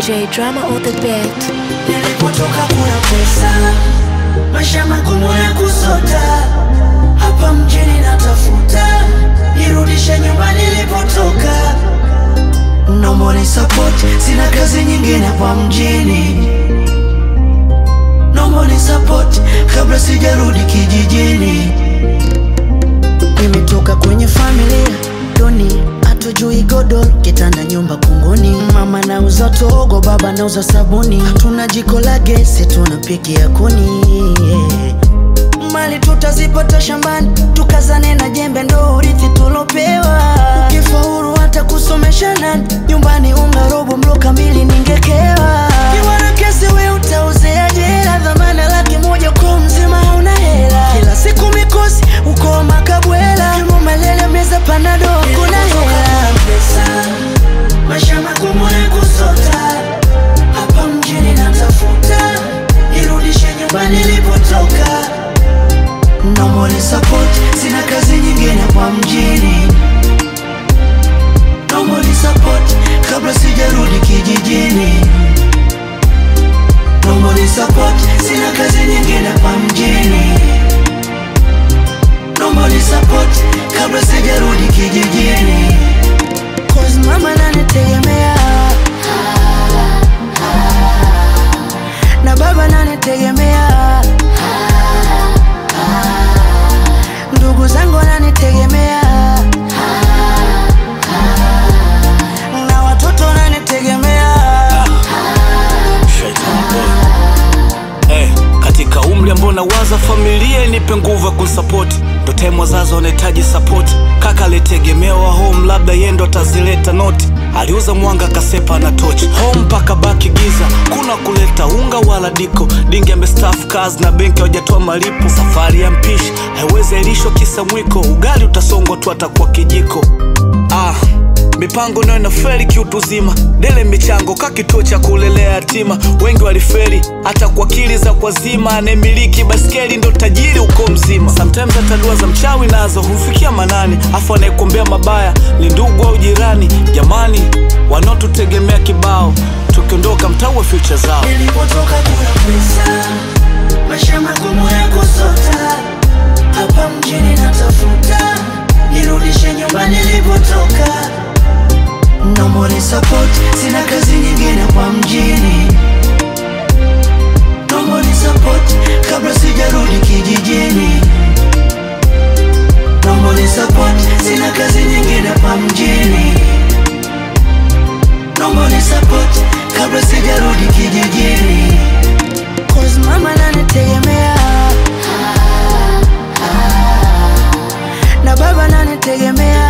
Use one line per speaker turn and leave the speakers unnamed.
DJ Drama on the beat.
Nilipotoka kuna pesa, maisha magumu ya kusota. Hapa mjini natafuta, nirudishe nyumbani nilipotoka. No money support, sina kazi nyingine hapa mjini. No money support, kabla sijarudi kijijini. Nimetoka kwenye familia duni, hatujui godoro, kitanda nyumba kunguni. Mama nauza togo, baba nauza sabuni. Hatuna jiko la gesi, tunapikia kuni, Mali tutazipata shambani, tukazane na jembe, ndo urithi tulopewa. Ukifaulu hata kusomesha nani, nyumbani unga robo mlo kamili ningekewa. Kiwana kesi we utauzea jela, dhamana $100,000 kwa mzima hauna hela. Kila siku mikosi, uko makabwela, kiruma lele meza panado, kuna hela. Pesa, maisha magumu ya kusota. Hapa mjini natafuta, nirudishe nyumbani nilipotoka. No money support, sina kazi nyingine hapa mjini. No money support, kabla sijarudi kijijini. No money support, sina kazi nyingine hapa mjini. No money support, kabla sijarudi kijijini. Cause mama nanitegemea, na baba nanitegemea, ndugu zangu wananitegemea, na watoto wananitegemea.
Katika umri ambao nawaza familia nipe nguvu ya kusupport. Ndo time wazazi wanahitaji support. Kaka alitegemewa home, labda yeye ndo atazileta noti. Aliuza mwanga kasepa na torch. Home paka baki giza, kuna kuleta unga wala diko. Dingi amestaff kazi na benki hawajatoa malipo. Safari ya mpishi haiwezi airishwa kisa mwiko. Ugali utasongwa tu atakuwa kijiko. Mipango nayo inafeli kiutuzima. Dele michango kakituo cha kulelea yatima. Wengi walifeli hata kwa akili za kwazima. Anemiliki baskeli ndo tajiri uko mzima. Sometimes hata dua za mchawi nazo hufikia manani. Afu anayekuombea mabaya ni ndugu au jirani. Jamani, wanaotutegemea kibao, tukiondoka mtaua future zao.
Nilipotoka kuna pesa, maisha magumu ya kusota. Hapa mjini natafuta, nirudishe nyumbani nilipotoka. No money support, sina kazi nyingine hapa mjini. No money support, kabla sijarudi kijijini. No money support, sina kazi nyingine hapa mjini. No money support, kabla sijarudi kijijini. Cause mama nanitegemea, na baba nanitegemea,